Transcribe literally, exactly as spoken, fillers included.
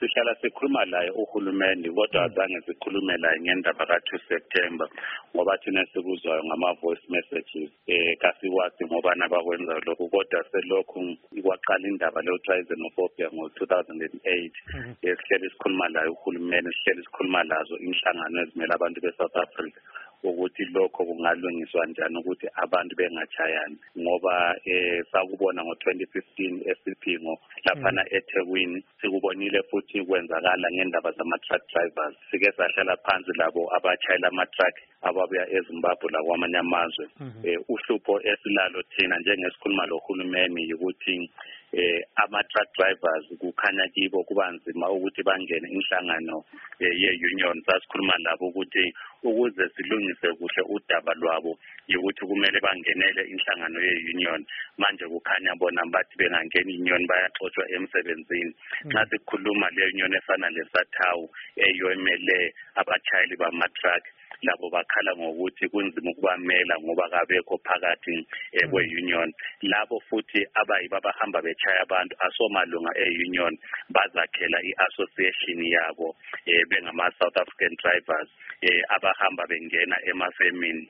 sihlala sikhuluma laye uhulumeni kodwa azange sikhulume laye ngendaba ka two September ngoba thina sikuzwayo ngama voice messages eh kasiwazi ngoba nabakwenza lokho kodwa selokhu ikwaqala indaba le xenophobia ngo two thousand eight esihleli sikhuluma laye uhulumeni sihleli sikhuluma lazo inhlangano ezimela abantu beSouth Africa ukuthi lokho kungalungiswa njani ukuthi abantu bengachayani ngoba eh sakubona ngo twenty fifteen esiphingo laphana eThekwini sikubonile futhi kwenzakala ngendaba zama truck drivers sike sahlala phansi labo abachayela ama truck ababuya eZimbabwe la kwamanye amazwe eh uhlupho esilalo thina njengesikhuluma lohulumeni ukuthi eh ama truck drivers kukhanya kibo kubanzima ukuthi bangene inhlangano ye-union sasikhuluma labo ukuthi ukuze silungise kuhle udaba lwabo ukuthi kumele bangenele inhlangano ye-union manje kukhanya bona bathi bengangena i-union bayaxoshwa emsebenzini nxa sikhuluma le-union efana leSathawu eyomele abachayeli bama-truck labo bakhala ngokuthi kunzima ukubamela ngoba kabekho phakathi kwe-union labo futhi abayiba bahamba bechaya abantu asomalunga e-union bazakhela i-association yabo bengama South African drivers abahamba bengena emafemini